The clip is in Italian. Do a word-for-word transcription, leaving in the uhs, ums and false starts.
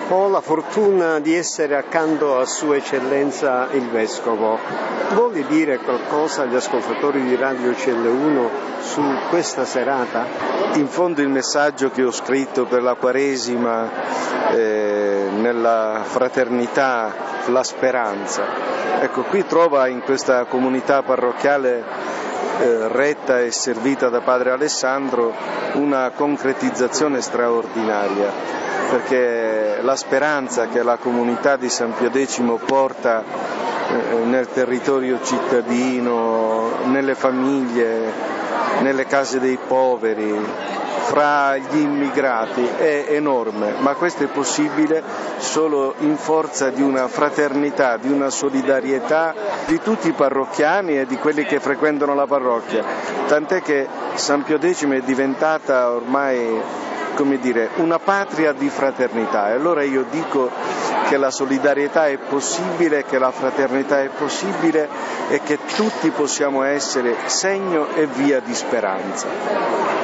Ho la fortuna di essere accanto a Sua Eccellenza il Vescovo. Vuole dire qualcosa agli ascoltatori di Radio C L uno su questa serata? In fondo il messaggio che ho scritto per la Quaresima, eh, nella fraternità, la speranza. Ecco, qui trova in questa comunità parrocchiale eh, retta e servita da Padre Alessandro una concretizzazione straordinaria, perché la speranza che la comunità di San Pio X porta eh, nel territorio cittadino, nelle famiglie, nelle case dei poveri, fra gli immigrati è enorme, ma questo è possibile solo in forza di una fraternità, di una solidarietà di tutti i parrocchiani e di quelli che frequentano la parrocchia, tant'è che San Pio X è diventata ormai, come dire, una patria di fraternità, e allora io dico che la solidarietà è possibile, che la fraternità è possibile e che tutti possiamo essere segno e via di speranza.